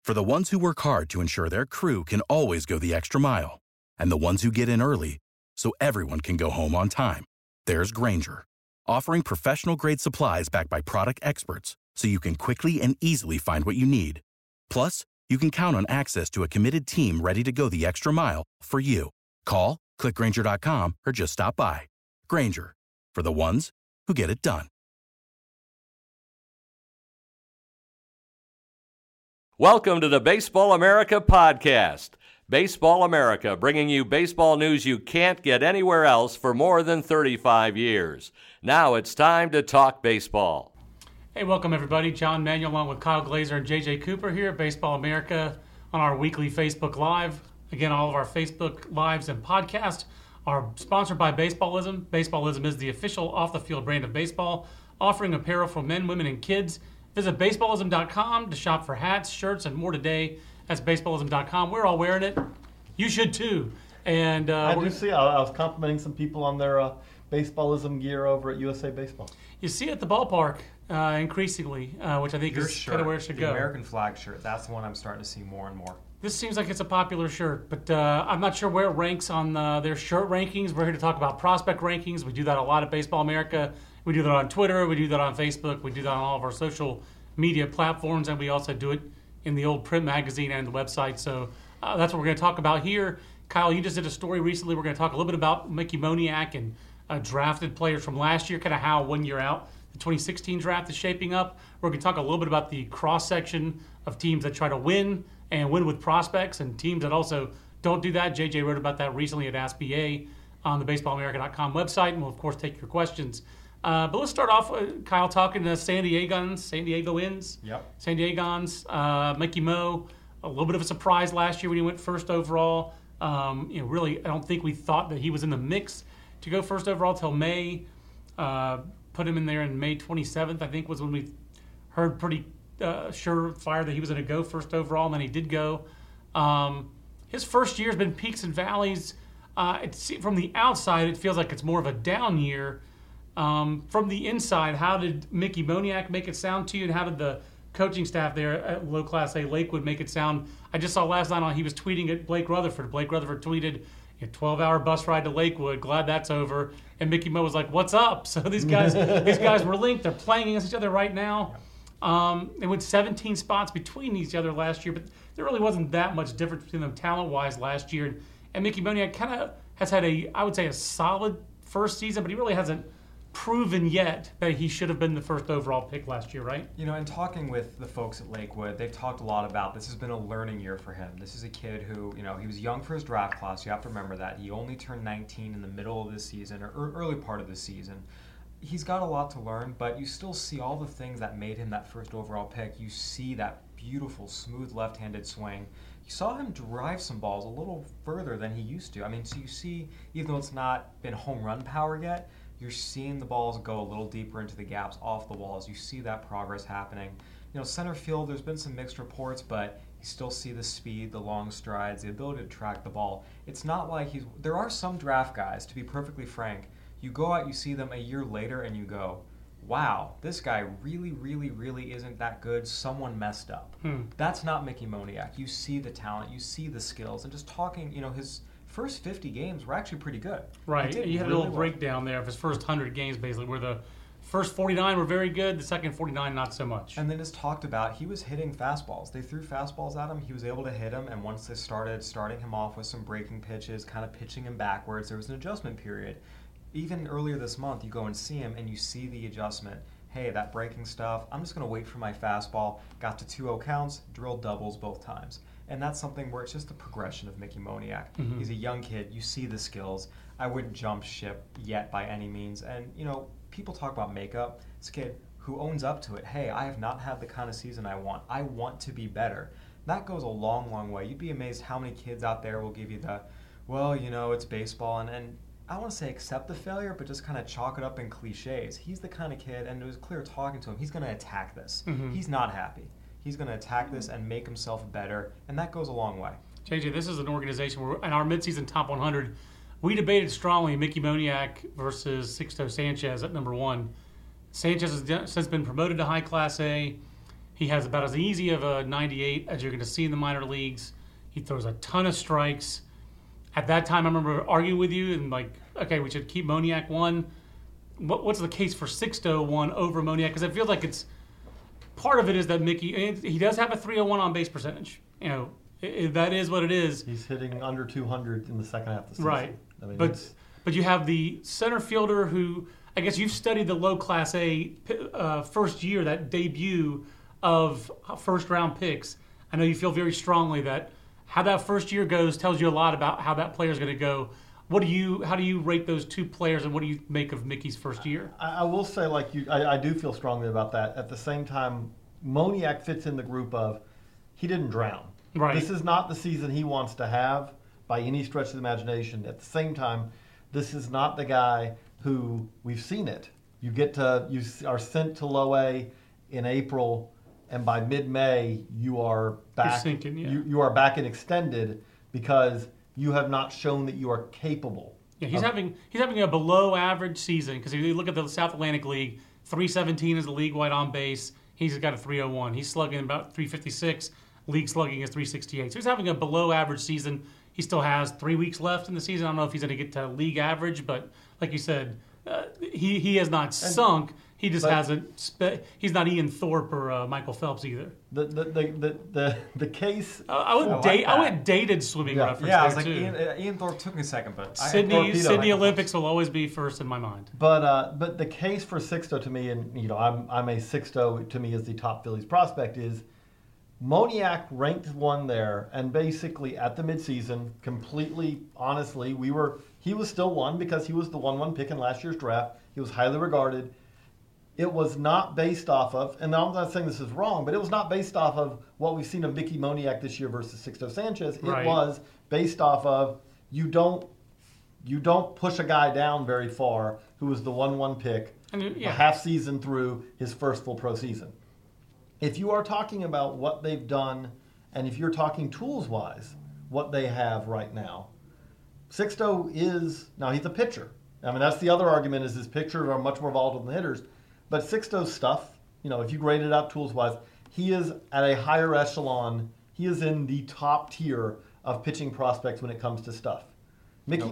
For the ones who work hard to ensure their crew can always go the extra mile, and the ones who get in early so everyone can go home on time, there's Grainger, offering professional-grade supplies backed by product experts so you can quickly and easily find what you need. Plus, you can count on access to a committed team ready to go the extra mile for you. Call, click Grainger.com, or just stop by. Grainger, for the ones who get it done. Welcome to the Baseball America podcast. Baseball America, bringing you baseball news you can't get anywhere else for more than 35 years. Now it's time to talk baseball. Hey, welcome everybody. John Manuel along with Kyle Glazer and JJ Cooper here at Baseball America on our weekly Facebook Live. Again, all of our Facebook Lives and podcasts are sponsored by Baseballism. Baseballism is the official off-the-field brand of baseball, offering apparel for men, women, and kids. Visit baseballism.com to shop for hats, shirts, and more today. That's baseballism.com. We're all wearing it. You should too. And I was complimenting some people on their Baseballism gear over at USA Baseball. You see it at the ballpark increasingly, which I think is kind of where it should go. The American flag shirt, that's the one I'm starting to see more and more. This seems like it's a popular shirt, but I'm not sure where it ranks on their shirt rankings. We're here to talk about prospect rankings. We do that a lot at Baseball America. We do that on Twitter. We do that on Facebook. We do that on all of our social media platforms, and we also do it in the old print magazine and the website. So that's what we're going to talk about here. Kyle, you just did a story recently. We're going to talk a little bit about Mickey Moniak and drafted players from last year, kind of how 1 year out the 2016 draft is shaping up. We're going to talk a little bit about the cross-section of teams that try to win and win with prospects and teams that also don't do that. JJ wrote about that recently at AskBA on the baseballamerica.com website, and we'll, of course, take your questions. But let's start off, Kyle, talking to San Diegoans. Yep. San Diegans, Mickey Mo, a little bit of a surprise last year when he went first overall. Really, I don't think we thought that he was in the mix to go first overall till May. Put him in there in May 27th, I think, was when we heard pretty surefire that he was going to go first overall, and then he did go. His first year has been peaks and valleys. From the outside, it feels like it's more of a down year. From the inside, how did Mickey Moniak make it sound to you, and how did the coaching staff there at Low Class A Lakewood make it sound? I just saw last night he was tweeting at Blake Rutherford. Blake Rutherford tweeted, a 12-hour bus ride to Lakewood, glad that's over. And Mickey Mo was like, what's up? So these guys were linked. They're playing against each other right now. They went 17 spots between each other last year, but there really wasn't that much difference between them talent-wise last year. And Mickey Moniak kind of has had a solid first season, but he really hasn't proven yet that he should have been the first overall pick last year, right? You know, in talking with the folks at Lakewood, they've talked a lot about this has been a learning year for him. This is a kid who, he was young for his draft class. You have to remember that. He only turned 19 in the middle of the season or early part of the season. He's got a lot to learn, but you still see all the things that made him that first overall pick. You see that beautiful, smooth left-handed swing. You saw him drive some balls a little further than he used to. So you see, even though it's not been home run power yet, you're seeing the balls go a little deeper into the gaps off the walls. You see that progress happening. Center field, there's been some mixed reports, but you still see the speed, the long strides, the ability to track the ball. It's not like there are some draft guys, to be perfectly frank, you go out, you see them a year later, and you go, wow, this guy really, really, really isn't that good. Someone messed up. That's not Mickey Moniak. You see the talent, you see the skills, and just talking, his first 50 games were actually pretty good. Right. You had a little breakdown there of his first 100 games, basically, where the first 49 were very good, the second 49 not so much. And then as talked about, he was hitting fastballs. They threw fastballs at him. He was able to hit them, and once they started starting him off with some breaking pitches, kind of pitching him backwards, there was an adjustment period. Even earlier this month, you go and see him, and you see the adjustment. Hey, that breaking stuff, I'm just going to wait for my fastball. Got to 2-0 counts, drilled doubles both times. And that's something where it's just a progression of Mickey Moniak. Mm-hmm. He's a young kid. You see the skills. I wouldn't jump ship yet by any means. And, people talk about makeup. It's a kid who owns up to it. Hey, I have not had the kind of season I want. I want to be better. That goes a long, long way. You'd be amazed how many kids out there will give you the, it's baseball. And I don't want to say accept the failure, but just kind of chalk it up in cliches. He's the kind of kid, and it was clear talking to him, he's going to attack this. Mm-hmm. He's not happy. He's going to attack this and make himself better, and that goes a long way. JJ, this is an organization where in our midseason top 100, we debated strongly Mickey Moniak versus Sixto Sanchez at number one. Sanchez has since been promoted to High Class A. He has about as easy of a 98 as you're going to see in the minor leagues. He throws a ton of strikes. At that time, I remember arguing with you and like, okay, we should keep Moniak 1. What's the case for Sixto 1 over Moniak? Because I feel like it's part of it is that Mickey, he does have a 301 on base percentage. You know, that is what it is. He's hitting under 200 in the second half of the season. Right. I mean, but you have the center fielder who, I guess you've studied the low Class A first year, that debut of first round picks. I know you feel very strongly that how that first year goes tells you a lot about how that player is going to go. How do you rate those two players, and what do you make of Mickey's first year? I will say, I do feel strongly about that. At the same time, Moniak fits in the group of he didn't drown. Right. This is not the season he wants to have by any stretch of the imagination. At the same time, this is not the guy who we've seen it. You are sent to low A in April, and by mid-May you are back. You're sinking, yeah. You are back and extended because you have not shown that you are capable. Yeah, he's having a below average season because if you look at the South Atlantic League, 317 is the league wide on base. He's got a 301. He's slugging about 356. League slugging is 368. So he's having a below average season. He still has 3 weeks left in the season. I don't know if he's going to get to league average, but like you said, he has not sunk. He just hasn't. He's not Ian Thorpe or Michael Phelps either. The case. I went dated swimming reference. Yeah, I was there like too. Ian Thorpe took me a second, but Sydney Olympics will always be first in my mind. But the case for Sixto to me, and I'm a Sixto to me as the top Phillies prospect is. Moniak ranked 1 there, and basically at the midseason, completely honestly, he was still 1 because he was the 1-1 pick in last year's draft. He was highly regarded. It was not based off of, and I'm not saying this is wrong, but it was not based off of what we've seen of Mickey Moniak this year versus Sixto Sanchez. It was based off of you don't push a guy down very far who was the 1-1 pick a half season through his first full pro season. If you are talking about what they've done, and if you're talking tools-wise, what they have right now, Sixto now he's a pitcher. I mean, that's the other argument is his pitchers are much more volatile than hitters. But Sixto's stuff, if you grade it out tools-wise, he is at a higher echelon. He is in the top tier of pitching prospects when it comes to stuff. For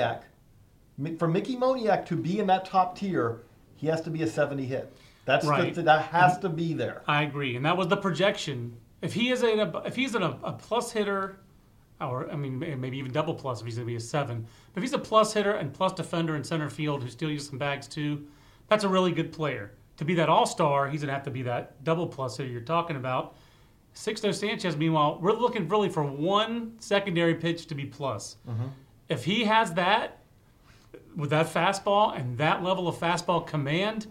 Mickey Moniak to be in that top tier, he has to be a 70 hit. That's right. That has to be there. I agree, and that was the projection. If he's a plus hitter, or maybe even double plus if he's going to be a 7. But if he's a plus hitter and plus defender in center field who still uses some bags too, that's a really good player. To be that all-star, he's going to have to be that double plus hitter you're talking about. Sixto Sanchez, meanwhile, we're looking really for one secondary pitch to be plus. Mm-hmm. If he has that with that fastball and that level of fastball command.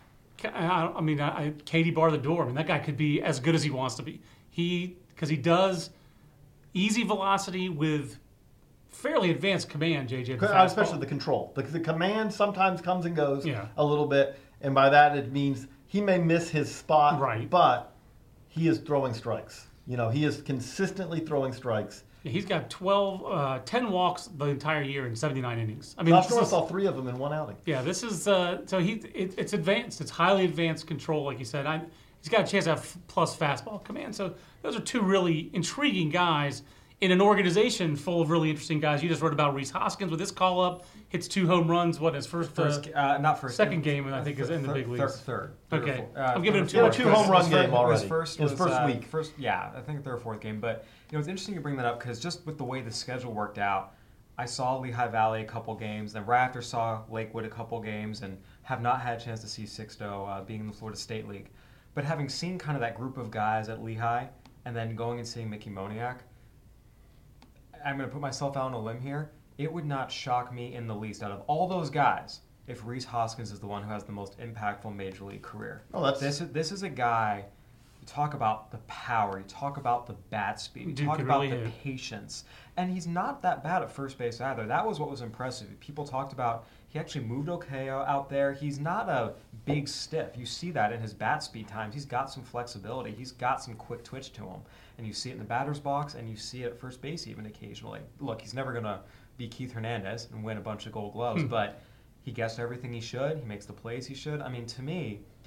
Katie bar the door. That guy could be as good as he wants to be. Because he does easy velocity with fairly advanced command, JJ. Especially the control. The command sometimes comes and goes a little bit, and by that it means he may miss his spot, but he is throwing strikes. He is consistently throwing strikes. Yeah, he's got 10 walks the entire year in 79 innings. Last year I saw 3 of them in one outing. Yeah, this is it's advanced. It's highly advanced control, like you said. He's got a chance to have plus fastball command. So those are 2 really intriguing guys in an organization full of really interesting guys. You just wrote about Rhys Hoskins with his call up, hits 2 home runs. His second game, I think, is in the big leagues. Third. Okay, I'm giving him 2 a 2-home run game already. His first week. I think third or fourth game. But it's interesting you bring that up because just with the way the schedule worked out, I saw Lehigh Valley a couple games, then right after saw Lakewood a couple games, and have not had a chance to see Sixto being in the Florida State League. But having seen kind of that group of guys at Lehigh, and then going and seeing Mickey Moniak, I'm going to put myself out on a limb here. It would not shock me in the least out of all those guys if Rhys Hoskins is the one who has the most impactful major league career. This is a guy. You talk about the power. You talk about the bat speed. You talk about the patience. And he's not that bad at first base either. That was what was impressive. People talked about he actually moved okay out there. He's not a big stiff. You see that in his bat speed times. He's got some flexibility. He's got some quick twitch to him. And you see it in the batter's box, and you see it at first base even occasionally. Look, he's never going to be Keith Hernandez and win a bunch of gold gloves, but he gets everything he should. He makes the plays he should. To me,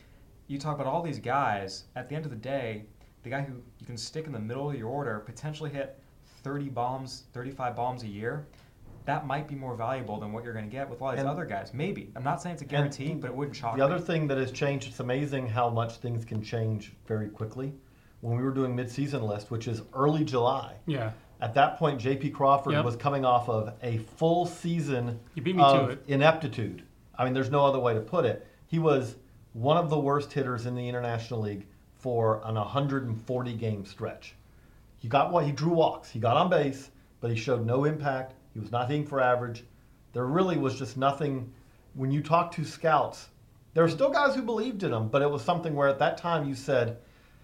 you talk about all these guys, at the end of the day, the guy who you can stick in the middle of your order, potentially hit 30 bombs, 35 bombs a year, that might be more valuable than what you're going to get with a lot of these other guys. Maybe. I'm not saying it's a guarantee, but it wouldn't shock me. The other thing that has changed, it's amazing how much things can change very quickly. When we were doing mid-season list, which is early July, at that point, J.P. Crawford was coming off of a full season of ineptitude. I mean, there's no other way to put it. He was one of the worst hitters in the International League for an 140-game stretch. He drew walks. He got on base, but he showed no impact. He was not hitting for average. There really was just nothing. When you talk to scouts, there were still guys who believed in him, but it was something where at that time you said,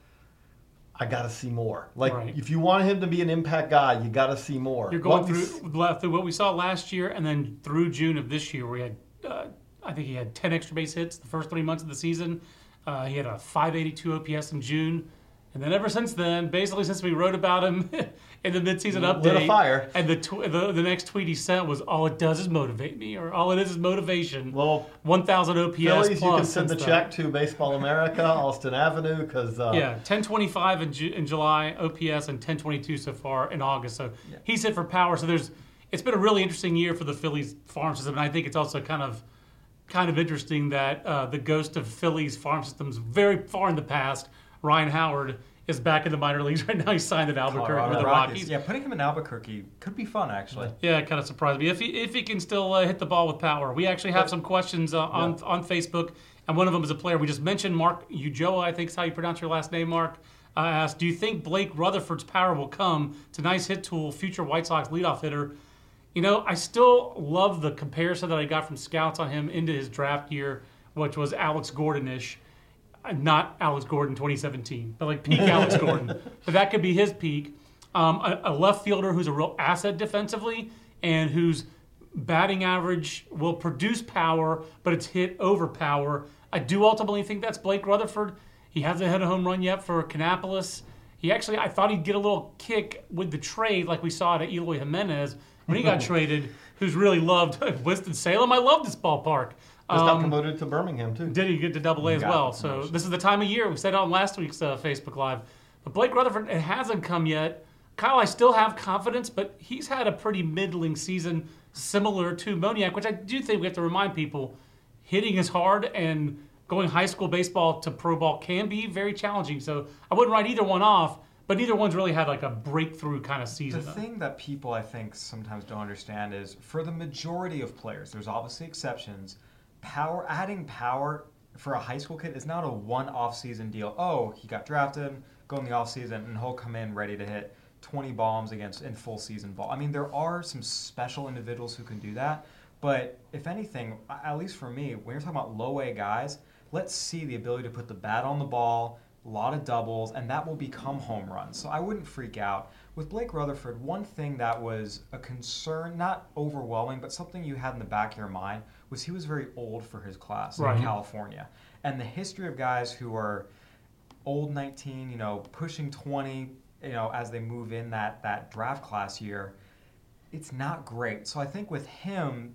I got to see more. If you want him to be an impact guy, you got to see more. You're going through what we saw last year and then through June of this year, where he had, I think he had 10 extra base hits the first 3 months of the season. He had a 582 OPS in June. And then ever since then, basically since we wrote about him in the midseason update, lit a fire. And the next tweet he sent was, all it does is motivate me, or all it is motivation. Well, 1,000 OPS Phillies, plus. you can send the check to Baseball America, Alston Avenue, because 1025 in July OPS and 1022 so far in August. So he's hit for power. So it's been a really interesting year for the Phillies farm system, and I think it's also kind of interesting that the ghost of Phillies farm systems very far in the past, Ryan Howard, is back in the minor leagues right now. He signed at Albuquerque with the Rockies. Yeah, putting him in Albuquerque could be fun, actually. Yeah, it kind of surprised me. If he can still hit the ball with power. We actually have some questions on Facebook, and one of them is a player we just mentioned, Mark Ujoa, I think is how you pronounce your last name, Mark, asked, do you think Blake Rutherford's power will come? It's a nice hit tool, future White Sox leadoff hitter. You know, I still love the comparison that I got from scouts on him into his draft year, which was Alex Gordon-ish. Not Alex Gordon 2017, but like peak Alex Gordon. But that could be his peak. A left fielder who's a real asset defensively and whose batting average will produce power, but it's hit over power. I do ultimately think that's Blake Rutherford. He hasn't hit a home run yet for Kannapolis. I thought he'd get a little kick with the trade like we saw at Eloy Jimenez when he got traded, who's really loved Winston-Salem. I love this ballpark. Just got promoted to Birmingham, too. Did he get to Double-A as well? So this is the time of year. We said it on last week's Facebook Live. But Blake Rutherford, it hasn't come yet. Kyle, I still have confidence, but he's had a pretty middling season similar to Moniak, which I do think we have to remind people, hitting is hard and going high school baseball to pro ball can be very challenging. So I wouldn't write either one off, but neither one's really had like a breakthrough kind of season. The thing that people, I think, sometimes don't understand is for the majority of players, there's obviously exceptions, adding power for a high school kid is not a one-off season deal. Oh, he got drafted, go in the off season, and he'll come in ready to hit 20 bombs in full season ball. I mean, there are some special individuals who can do that, but if anything, at least for me, when you're talking about low-A guys, let's see the ability to put the bat on the ball, a lot of doubles, and that will become home runs. So I wouldn't freak out. With Blake Rutherford, one thing that was a concern, not overwhelming, but something you had in the back of your mind, was he was very old for his class in California. And the history of guys who are old 19, pushing 20, as they move in that draft class year, it's not great. So I think with him,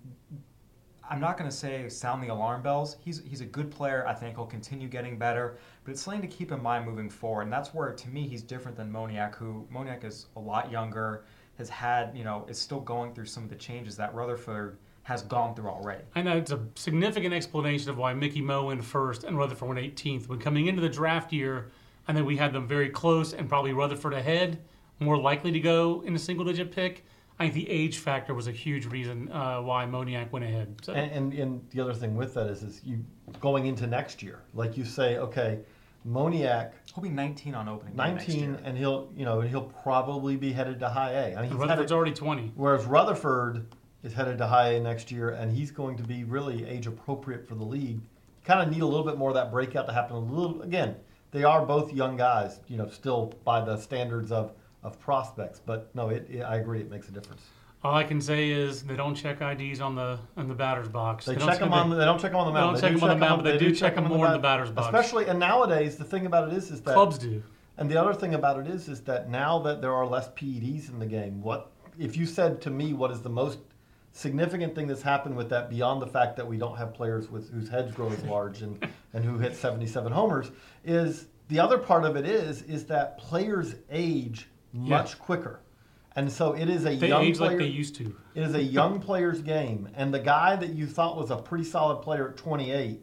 I'm not going to say sound the alarm bells. He's a good player. I think he'll continue getting better. But it's something to keep in mind moving forward. And that's where, to me, he's different than Moniak, who Moniak is a lot younger, has had, is still going through some of the changes that Rutherford has gone through already. I know it's a significant explanation of why Mickey Mo went first and Rutherford went 18th. When coming into the draft year, I think we had them very close and probably Rutherford ahead, more likely to go in a single-digit pick. I think the age factor was a huge reason why Moniak went ahead. So. And the other thing with that is you going into next year, like you say, okay, Moniak, he'll be 19 on opening. 19, next year. And he'll probably be headed to High A. I mean, Rutherford's already 20. Whereas Rutherford is headed to High A next year, and he's going to be really age appropriate for the league. You kind of need a little bit more of that breakout to happen. Again, they are both young guys, still by the standards of prospects. But no, I agree, it makes a difference. All I can say is they don't check IDs on the batter's box. They don't check them on the mound. They don't check them on the mound, but they do check them more in the batter's box. Especially, and nowadays, the thing about it is that clubs do. And the other thing about it is that now that there are less PEDs in the game, if you said to me what is the most significant thing that's happened with that, beyond the fact that we don't have players whose heads grow as large and who hit 77 homers, is the other part of it is that players age much quicker. And so it is they age like they used to. It is a young player's game. And the guy that you thought was a pretty solid player at 28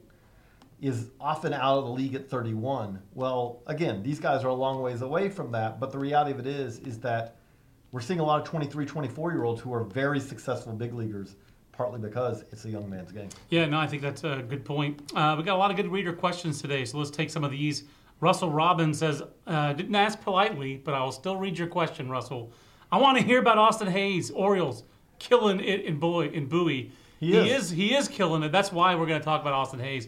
is often out of the league at 31. Well, again, these guys are a long ways away from that. But the reality of it is that we're seeing a lot of 23, 24-year-olds who are very successful big leaguers, partly because it's a young man's game. Yeah, no, I think that's a good point. We got a lot of good reader questions today, so let's take some of these. Russell Robbins says, didn't ask politely, but I will still read your question, Russell. I want to hear about Austin Hayes, Orioles, killing it in Bowie. He is killing it. That's why we're going to talk about Austin Hayes.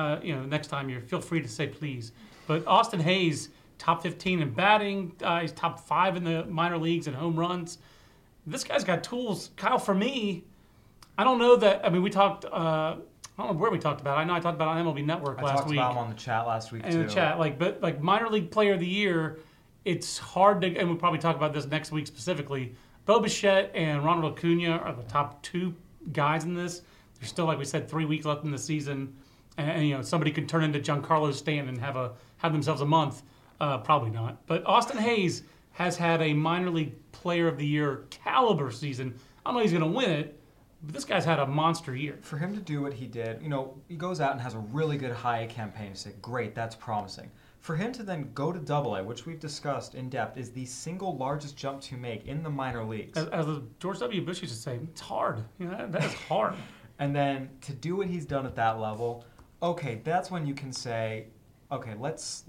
Next time you feel free to say please. But Austin Hayes, top 15 in batting. He's top 5 in the minor leagues in home runs. This guy's got tools. Kyle, for me, I don't know that. I mean, we talked. I don't know where we talked about it. I know I talked about it on MLB Network last week. I talked about him on the chat last week, too. In the chat. But minor league player of the year, it's hard to, and we'll probably talk about this next week specifically. Bo Bichette and Ronald Acuna are the top 2 guys in this. There's still, like we said, 3 weeks left in the season. And somebody could turn into Giancarlo Stanton and have themselves a month. Probably not. But Austin Hayes has had a minor league player of the year caliber season. I don't know if he's going to win it, but this guy's had a monster year. For him to do what he did, he goes out and has a really good high A campaign. You say, great, that's promising. For him to then go to AA, which we've discussed in depth, is the single largest jump to make in the minor leagues. As George W. Bush used to say, it's hard. That is hard. And then to do what he's done at that level, okay, that's when you can say, okay, let's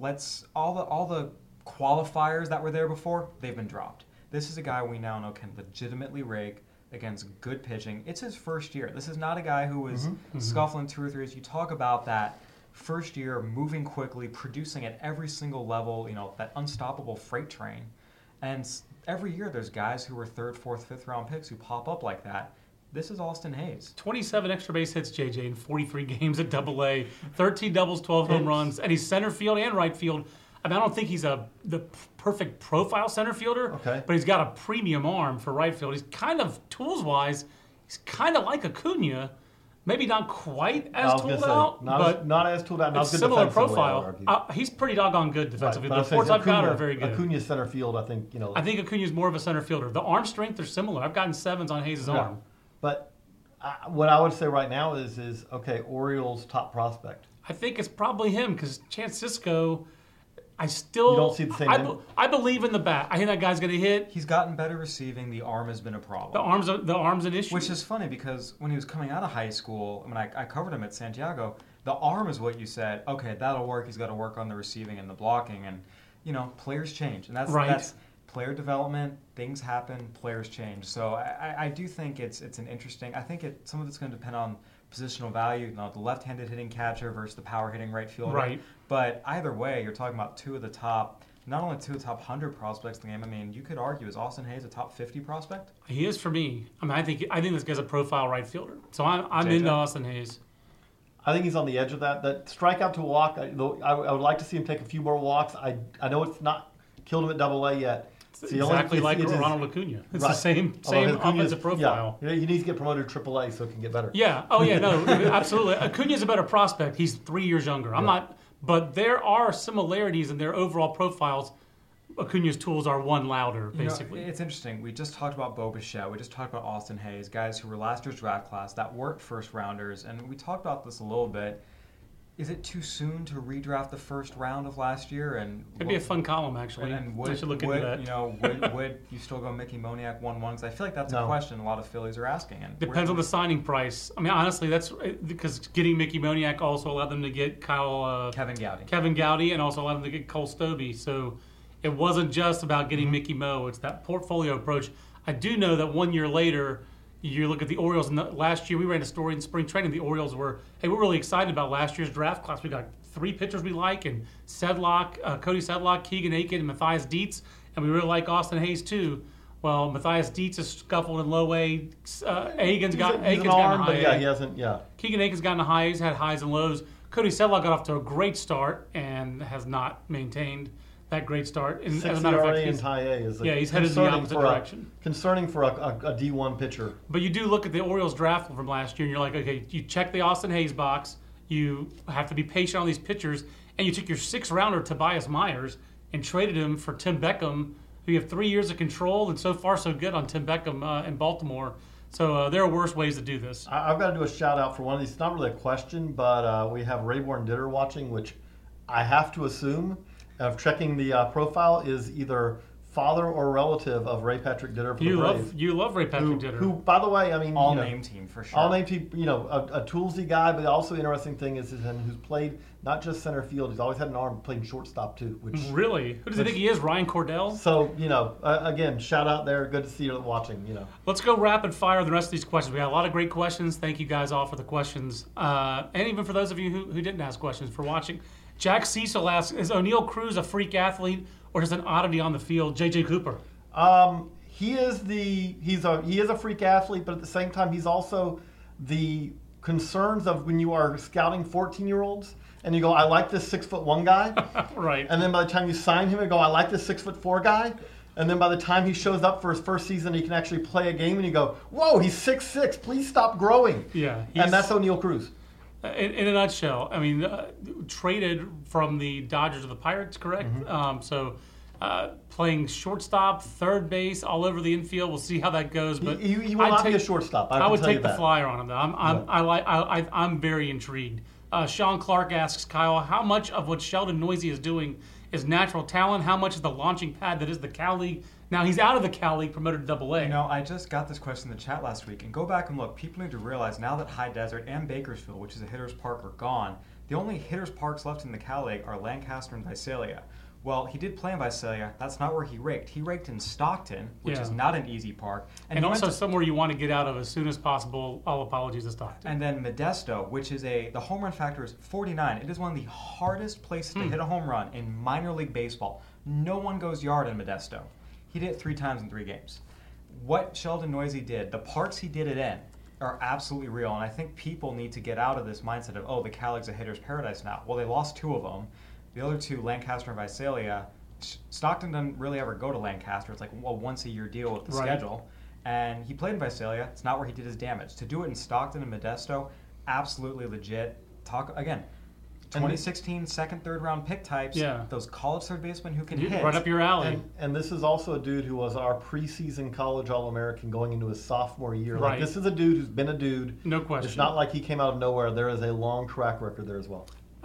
all the qualifiers that were there before, they've been dropped. This is a guy we now know can legitimately rake against good pitching. It's his first year. This is not a guy who was scuffling 2 or 3 years. You talk about that first year, moving quickly, producing at every single level, that unstoppable freight train. And every year there's guys who are 3rd, 4th, 5th round picks who pop up like that. This is Austin Hayes. 27 extra base hits, JJ, in 43 games at AA, 13 doubles, 12 home runs, and he's center field and right field. I mean, I don't think he's the perfect profile center fielder, but he's got a premium arm for right field. He's kind of, tools-wise, he's kind of like Acuna. Maybe not quite as tooled out, but not as tooled out. It's similar profile. He's pretty doggone good defensively. The reports I've got are very good. Acuna's center field, I think. I think Acuna's more of a center fielder. The arm strength are similar. I've gotten 7s on Hayes' arm. But what I would say right now is okay, Orioles' top prospect. I think it's probably him because Chance Sisco, I still... You don't see the same... I believe in the bat. I think that guy's going to hit. He's gotten better receiving. The arm has been a problem. The arm's an issue. Which is funny because when he was coming out of high school, I covered him at Santiago, the arm is what you said, okay, that'll work. He's got to work on the receiving and the blocking. And, players change. And that's player development, things happen, players change. So I do think it's an interesting... I think some of it's going to depend on positional value, the left-handed hitting catcher versus the power hitting right fielder. Right. But either way, you're talking about 2 of the top, not only 2 of the top 100 prospects in the game. I mean, you could argue, is Austin Hayes a top 50 prospect? He is for me. I mean, I think this guy's a profile right fielder. So I'm into Austin Hayes. I think he's on the edge of that. That strikeout to walk, I would like to see him take a few more walks. I know it's not killed him at AA yet. It's exactly like Ronald Acuna. It's the same offensive profile. Yeah, he needs to get promoted to AAA so it can get better. Yeah. Oh, yeah, no, absolutely. Acuna's a better prospect. He's 3 years younger. I'm not, but there are similarities in their overall profiles. Acuna's tools are one louder, basically. It's interesting. We just talked about Bo Bichette. We just talked about Austin Hayes, guys who were last year's draft class that weren't first rounders. And we talked about this a little bit. Is it too soon to redraft the first round of last year? And it'd be a fun column, actually. And I should look into that. Would you still go Mickey Moniak 1-1? Because I feel like that's a question a lot of Phillies are asking. And depends on the signing price. I mean, honestly, that's because getting Mickey Moniak also allowed them to get Kevin Gowdy, and also allowed them to get Cole Stobbe. So it wasn't just about getting Mickey Mo. It's that portfolio approach. I do know that 1 year later, you look at the Orioles, and last year we ran a story in spring training. The Orioles we're really excited about last year's draft class. We got 3 pitchers we like, and Cody Sedlock, Keegan Aiken, and Matthias Dietz, and we really like Austin Hayes too. Well, Matthias Dietz is scuffled in low A. Aiken's gotten high A. Yeah, he hasn't. Yeah. Keegan Aiken's gotten high A's, had highs and lows. Cody Sedlock got off to a great start and has not maintained that great start. And 6 as a matter of ERA fact, in high A is he's headed in the opposite direction. Concerning for a D1 pitcher. But you do look at the Orioles draft from last year, and you're like, okay, you check the Austin Hayes box. You have to be patient on these pitchers, and you took your 6th rounder, Tobias Myers, and traded him for Tim Beckham, who you have 3 years of control, and so far so good on Tim Beckham in Baltimore. So there are worse ways to do this. I've got to do a shout out for one of these. It's not really a question, but we have Rayborn Ditter watching, which I have to assume, of checking the profile, is either father or relative of Ray Patrick Ditter for the Braves. You love Ray Patrick Ditter. Who, by the way, I mean, all-name team for sure. All-name team, a toolsy guy, but also interesting thing is who's played not just center field, he's always had an arm, playing shortstop too. Really? Who does he think he is, Ryan Cordell? So, again, shout out there. Good to see you watching, Let's go rapid fire the rest of these questions. We got a lot of great questions. Thank you guys all for the questions. And even for those of you who didn't ask questions for watching. Jack Cecil asks, is O'Neal Cruz a freak athlete or just an oddity on the field? J.J. Cooper. He is a freak athlete, but at the same time, he's also the concerns of when you are scouting 14-year-olds and you go, I like this 6'1" guy. Right. And then by the time you sign him, you go, I like this 6'4" guy. And then by the time he shows up for his first season, he can actually play a game and you go, whoa, he's 6'6". Please stop growing. Yeah. And that's O'Neal Cruz. In a nutshell, I mean, traded from the Dodgers to the Pirates, correct? Mm-hmm. Playing shortstop, third base, all over the infield. We'll see how that goes. But he will not be a shortstop. I would take the flyer on him, though. I'm very intrigued. Sean Clark asks Kyle, how much of what Sheldon Neuse is doing is natural talent? How much is the launching pad that is the Cal League? Now he's out of the Cal League, promoted to AA. I just got this question in the chat last week, and go back and look. People need to realize now that High Desert and Bakersfield, which is a hitter's park, are gone, the only hitter's parks left in the Cal League are Lancaster and Visalia. Well, he did play in Visalia. That's not where he raked. He raked in Stockton, which is not an easy park. And also somewhere you want to get out of as soon as possible. All apologies to Stockton. And then Modesto, which is the home run factor is 49. It is one of the hardest places to hit a home run in minor league baseball. No one goes yard in Modesto. He did it 3 times in 3 games. What Sheldon Neuse did, the parts he did it in, are absolutely real. And I think people need to get out of this mindset of, the Cal League's a hitter's paradise now. Well, they lost 2 of them. The other 2, Lancaster and Visalia, Stockton doesn't really ever go to Lancaster. It's like a once-a-year deal with the schedule. And he played in Visalia. It's not where he did his damage. To do it in Stockton and Modesto, absolutely legit. 2016 second, third round pick types. Those college third basemen who can hit. Right up your alley. And this is also a dude who was our preseason college All-American going into his sophomore year. Right. Like, this is a dude who's been a dude. No question. It's not like he came out of nowhere. There is a long track record there as well.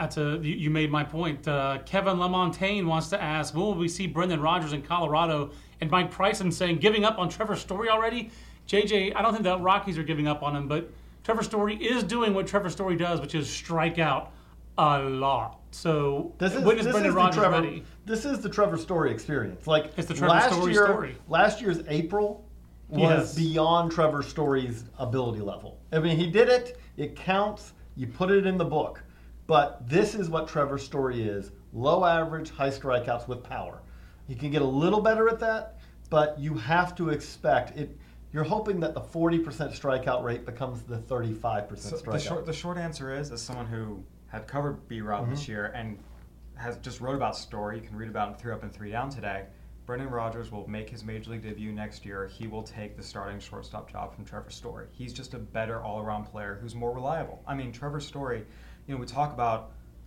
You made my point. Kevin LaMontagne wants to ask, will we see Brendan Rodgers in Colorado? And Mike Priceson saying, giving up on Trevor Story already? JJ, I don't think the Rockies are giving up on him, but Trevor Story is doing what Trevor Story does, which is strike out a lot. So when is Brendan Rodgers ready? This is the Trevor Story experience. Like, it's the Trevor Story story. Last year's April was beyond Trevor Story's ability level. I mean, he did it. It counts. You put it in the book. But this is what Trevor Story is. Low average, high strikeouts with power. You can get a little better at that, but you have to expect it. You're hoping that the 40% strikeout rate becomes the 35% strikeout. The short answer is, as someone who had covered B-Rod this year and has just wrote about Story, you can read about him 3 Up and 3 Down today, Brendan Rodgers will make his Major League debut next year. He will take the starting shortstop job from Trevor Story. He's just a better all-around player who's more reliable. I mean, Trevor Story, we talk about,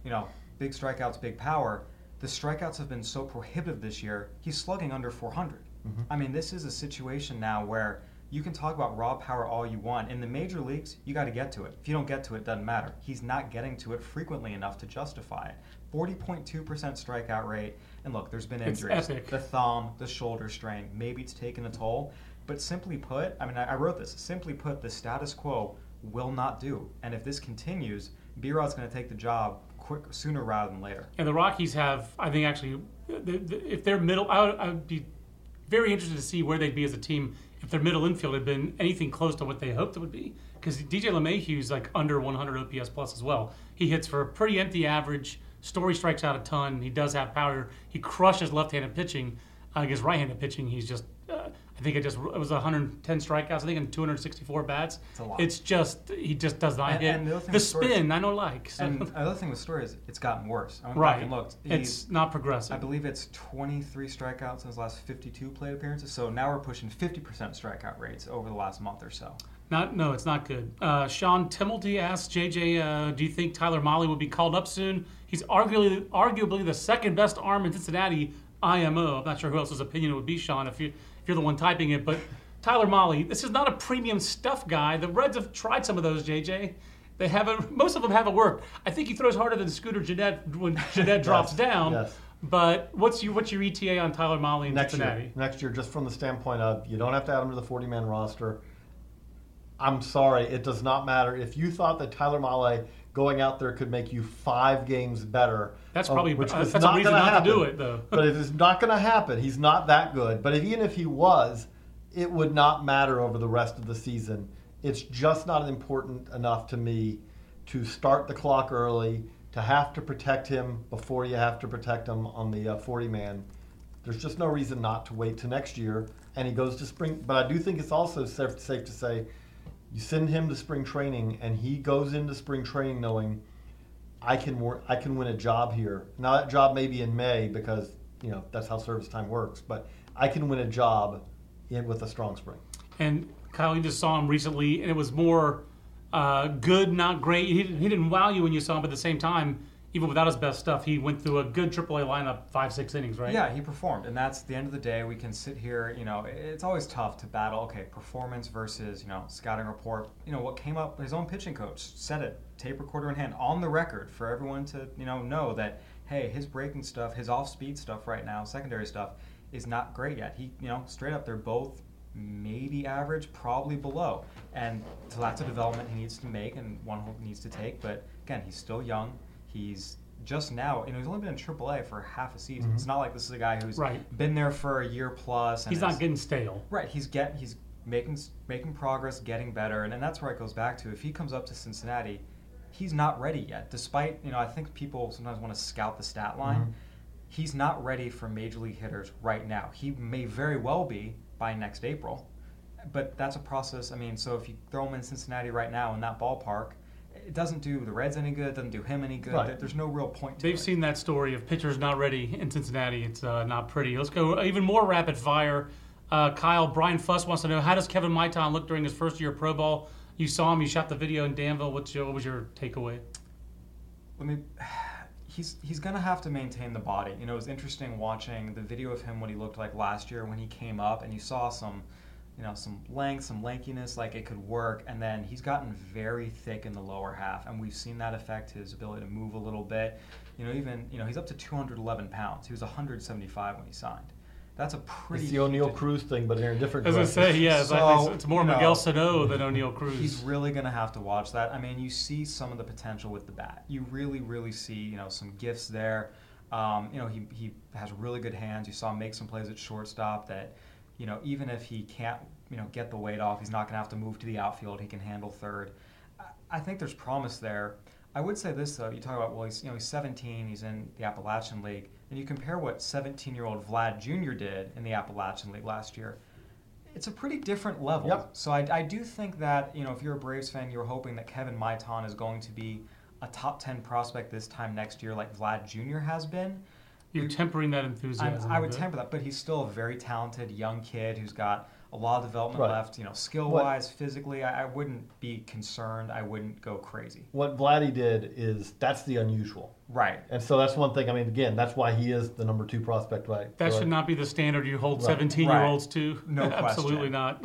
big strikeouts, big power. The strikeouts have been so prohibitive this year, he's slugging under 400. Mm-hmm. I mean, this is a situation now where you can talk about raw power all you want. In the major leagues, you got to get to it. If you don't get to it, it doesn't matter. He's not getting to it frequently enough to justify it. 40.2% strikeout rate. And look, there's been injuries. It's epic. The thumb, the shoulder strain. Maybe it's taken a toll. But simply put, I wrote this. Simply put, the status quo will not do. And if this continues, B-Rod's going to take the job sooner rather than later. And the Rockies have, I think, actually, if they're middle, I would be very interested to see where they'd be as a team if their middle infield had been anything close to what they hoped it would be. Because DJ LeMahieu's like under 100 OPS plus as well. He hits for a pretty empty average. Story strikes out a ton. He does have power. He crushes left-handed pitching. Against right-handed pitching, he's just I think it was 110 strikeouts, I think, and 264 bats. It's a lot. It's just, he just does not hit. And the other thing the with Story spin, I know, like. So. And the other thing with Story is it's gotten worse. I went Right. back and looked. It's not progressive. I believe it's 23 strikeouts in his last 52 plate appearances. So now we're pushing 50% strikeout rates over the last month or so. No, it's not good. Sean Timmelty asks, JJ, do you think Tyler Mahle will be called up soon? He's arguably the second best arm in Cincinnati IMO. I'm not sure who else's opinion it would be, Sean, if you're the one typing it. But Tyler Mahle, this is not a premium stuff guy. The Reds have tried some of those, JJ. They haven't. Most of them haven't worked. I think he throws harder than Scooter Gennett when Gennett drops down. Yes. But what's your ETA on Tyler Mahle in Cincinnati? Next year, just from the standpoint of you don't have to add him to the 40-man roster. I'm sorry, it does not matter. If you thought that Tyler Mahle going out there could make you 5 games better, That's probably which that's was a not reason going to not happen. to do it, though. But it is not going to happen. He's not that good. But even if he was, it would not matter over the rest of the season. It's just not important enough to me to start the clock early, to have to protect him before you have to protect him on the 40-man. There's just no reason not to wait till next year. And he goes to spring. But I do think it's also safe to say, you send him to spring training, and he goes into spring training knowing I can win a job here. Now that job may be in May because that's how service time works, but I can win a job with a strong spring. And Kyle, you just saw him recently, and it was more good, not great. He didn't wow you when you saw him, but at the same time, even without his best stuff, he went through a good AAA lineup, 5-6 innings, right? Yeah, he performed, and that's the end of the day. We can sit here, it's always tough to battle, okay, performance versus, scouting report. What came up, his own pitching coach said it, tape recorder in hand, on the record for everyone to, know that, hey, his breaking stuff, his off-speed stuff right now, secondary stuff, is not great yet. He, straight up, they're both maybe average, probably below. And so that's a development he needs to make and one he needs to take. But again, he's still young. He's just now, he's only been in AAA for half a season. Mm-hmm. It's not like this is a guy who's been there for a year plus. And he's not getting stale. Right. He's making progress, getting better. And that's where it goes back to. If he comes up to Cincinnati, he's not ready yet. Despite, I think people sometimes want to scout the stat line. Mm-hmm. He's not ready for major league hitters right now. He may very well be by next April. But that's a process. So if you throw him in Cincinnati right now in that ballpark, it doesn't do the Reds any good, doesn't do him any good. Right. There's no real point to it. They've seen that story of pitchers not ready in Cincinnati. It's not pretty. Let's go even more rapid fire. Kyle, Brian Fuss wants to know, how does Kevin Maitan look during his first year of Pro Ball? You saw him, you shot the video in Danville. What was your takeaway? He's going to have to maintain the body. It was interesting watching the video of him what he looked like last year when he came up, and you saw some length, some lankiness, like it could work, and then he's gotten very thick in the lower half, and we've seen that affect his ability to move a little bit. He's up to 211 pounds. He was 175 when he signed. That's a pretty... It's the O'Neill Cruz thing, but in a different direction. As I say, yeah, so, it's more Miguel Sano than O'Neill Cruz. He's really going to have to watch that. You see some of the potential with the bat. You really, really see, some gifts there. He has really good hands. You saw him make some plays at shortstop that... even if he can't, get the weight off, he's not going to have to move to the outfield. He can handle third. I think there's promise there. I would say this, though. You talk about, he's 17, he's in the Appalachian League, and you compare what 17-year-old Vlad Jr. did in the Appalachian League last year. It's a pretty different level. Yep. So I do think that, if you're a Braves fan, you're hoping that Kevin Maitan is going to be a top 10 prospect this time next year like Vlad Jr. has been. You're tempering that enthusiasm. I would temper that, but he's still a very talented young kid who's got a lot of development left. Skill-wise, physically, I wouldn't be concerned. I wouldn't go crazy. What Vladdy did that's the unusual. Right. And so that's one thing. Again, that's why he is the number 2 prospect. Right. That should not be the standard you hold 17-year-olds to. No question. Absolutely not.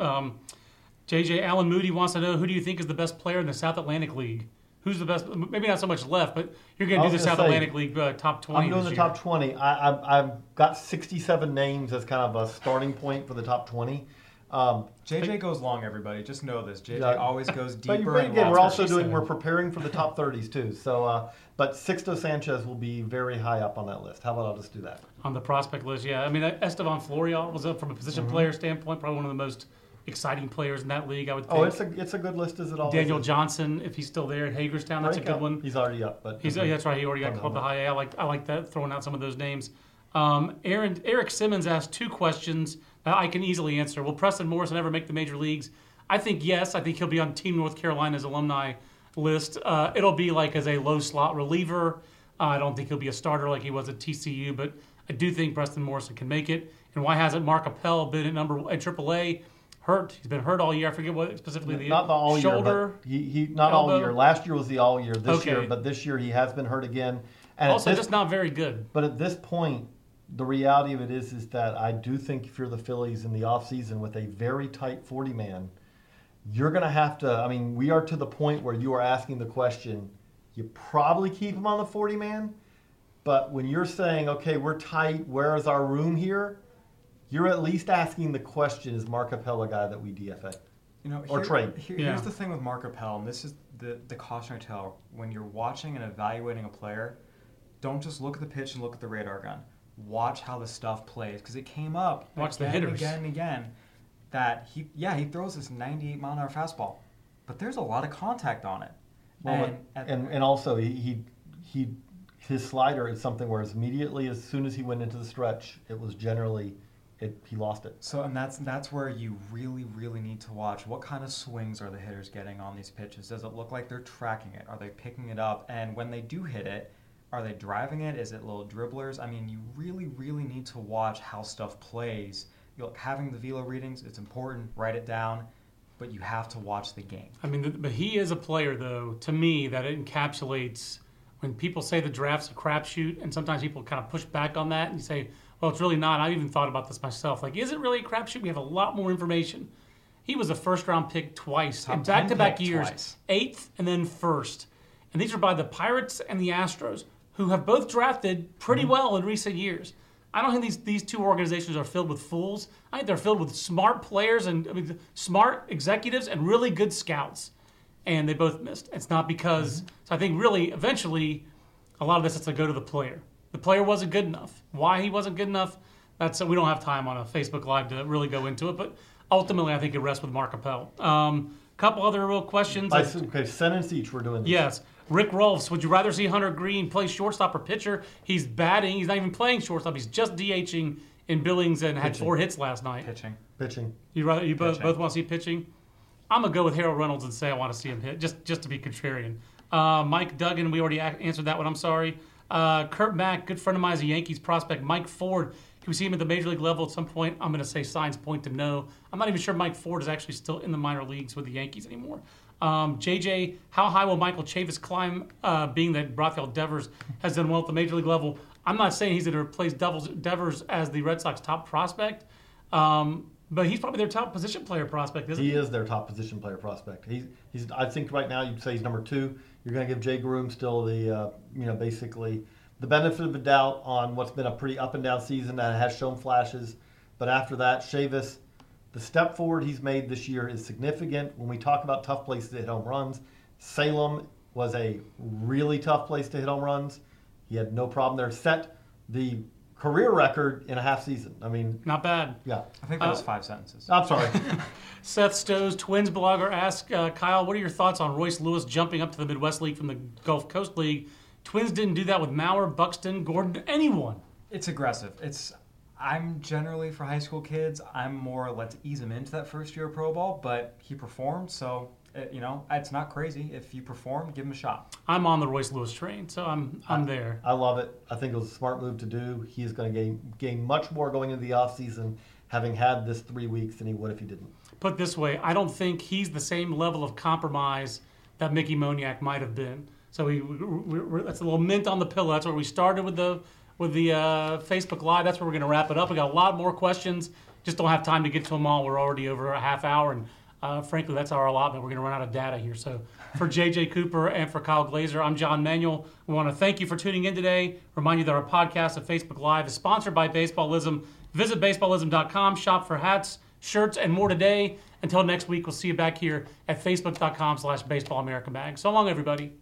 JJ Allen Moody wants to know, who do you think is the best player in the South Atlantic League? Who's the best? Maybe not so much left, but you're going to do the South Atlantic League top 20 I'm doing the top 20. I've got 67 names as kind of a starting point for the top 20. JJ goes long, everybody. Just know this. JJ always goes deeper. But again, we're preparing for the top 30s too. So, but Sixto Sanchez will be very high up on that list. How about I'll just do that? On the prospect list, yeah. Estevan Florial was up from a position player standpoint, probably one of the most exciting players in that league, I would think. Oh, it's a good list as it always Daniel is. Johnson, if he's still there at Hagerstown, that's a good one. He's already up, but that's right. He already got called to high A. I like that, throwing out some of those names. Eric Simmons asked 2 questions. I can easily answer. Will Preston Morrison ever make the major leagues? I think yes. I think he'll be on Team North Carolina's alumni list. It'll be like as a low slot reliever. I don't think he'll be a starter like he was at TCU, but I do think Preston Morrison can make it. And why hasn't Mark Appel been at AAA? Hurt. He's been hurt all year. I forget what specifically not the all shoulder. Year, but he not elbow. All year. Last year was the all year. This year, but this year he has been hurt again. And also, just not very good. But at this point, the reality of it is that I do think if you're the Phillies in the offseason with a very tight 40-man, you're going to have to. I mean, we are to the point where you are asking the question. You probably keep him on the 40-man, but when you're saying, okay, we're tight. Where is our room here? You're at least asking the question, is Mark Appel a guy that we DFA? Or trade? Here's the thing with Mark Appel, and this is the cautionary tale. When you're watching and evaluating a player, don't just look at the pitch and look at the radar gun. Watch how the stuff plays, because it came up again and again that he throws this 98-mile-an-hour fastball, but there's a lot of contact on it. Well, and also his slider is something where immediately as soon as he went into the stretch, it was generally he lost it. So and that's where you really, really need to watch what kind of swings are the hitters getting on these pitches. Does it look like they're tracking it? Are they picking it up? And when they do hit it, are they driving it? Is it little dribblers? I mean, you really, really need to watch how stuff plays. Having the velo readings, it's important. Write it down. But you have to watch the game. I mean, but he is a player, though, to me, that encapsulates when people say the draft's a crapshoot, and sometimes people kind of push back on that and you say, well, it's really not. I've even thought about this myself. Like, is it really a crapshoot? We have a lot more information. He was a first-round pick twice in back-to-back years, twice. 8th and then 1st. And these are by the Pirates and the Astros, who have both drafted pretty well in recent years. I don't think these two organizations are filled with fools. I think they're filled with smart players and smart executives and really good scouts. And they both missed. It's not because... So I think really, eventually, a lot of this has to go to the player. The player wasn't good enough. Why he wasn't good enough, we don't have time on a Facebook Live to really go into it. But ultimately, I think it rests with Mark Appel. Couple other real questions. Okay, sentence each. We're doing this. Yes. Rick Rolfs, would you rather see Hunter Green play shortstop or pitcher? He's batting. He's not even playing shortstop. He's just DHing in Billings and had 4 hits last night. Pitching. You both want to see pitching? I'm going to go with Harold Reynolds and say I want to see him hit, just to be contrarian. Mike Duggan, we already answered that one. I'm sorry. Kurt Mack, good friend of mine is a Yankees prospect. Mike Ford, can we see him at the major league level at some point? I'm going to say signs point to no. I'm not even sure Mike Ford is actually still in the minor leagues with the Yankees anymore. JJ, how high will Michael Chavis climb, being that Rafael Devers has done well at the major league level? I'm not saying he's going to replace Devers as the Red Sox top prospect, but he's probably their top position player prospect, isn't he? He is their top position player prospect. He's. I think right now you'd say he's number 2. You're going to give Jay Groom still the, basically the benefit of the doubt on what's been a pretty up and down season that has shown flashes. But after that, Chavis, the step forward he's made this year is significant. When we talk about tough places to hit home runs, Salem was a really tough place to hit home runs. He had no problem there. Set the career record in a half season. I mean, not bad. Yeah. I think that was 5 sentences. I'm sorry. Seth Stowe's Twins blogger asked, Kyle, what are your thoughts on Royce Lewis jumping up to the Midwest League from the Gulf Coast League? Twins didn't do that with Mauer, Buxton, Gordon, anyone. It's aggressive. I'm generally, for high school kids, I'm more let's ease him into that first year of pro ball, but he performed, so, it's not crazy. If you perform, give him a shot. I'm on the Royce Lewis train, so I'm there. I love it. I think it was a smart move to do. He's going to gain much more going into the offseason, having had this 3 weeks than he would if he didn't. Put this way, I don't think he's the same level of compromise that Mickey Moniak might have been. So that's a little mint on the pillow. That's where we started with the Facebook Live. That's where we're going to wrap it up. We got a lot more questions. Just don't have time to get to them all. We're already over a half hour, and frankly, that's our allotment. We're going to run out of data here. So for J.J. Cooper and for Kyle Glazer, I'm John Manuel. We want to thank you for tuning in today. Remind you that our podcast at Facebook Live is sponsored by Baseballism. Visit baseballism.com, shop for hats, shirts, and more today. Until next week, we'll see you back here at facebook.com/BaseballAmericaMag. So long, everybody.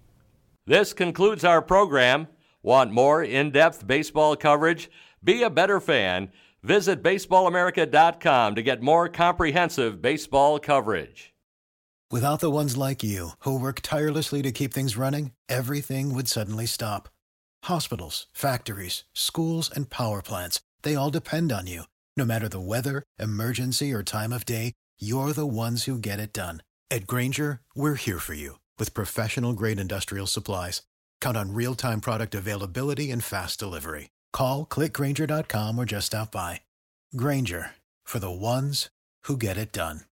This concludes our program. Want more in-depth baseball coverage? Be a better fan. Visit baseballamerica.com to get more comprehensive baseball coverage. Without the ones like you, who work tirelessly to keep things running, everything would suddenly stop. Hospitals, factories, schools, and power plants, they all depend on you. No matter the weather, emergency, or time of day, you're the ones who get it done. At Grainger, we're here for you with professional-grade industrial supplies. Count on real-time product availability and fast delivery. Call, click Grainger.com, or just stop by. Grainger, for the ones who get it done.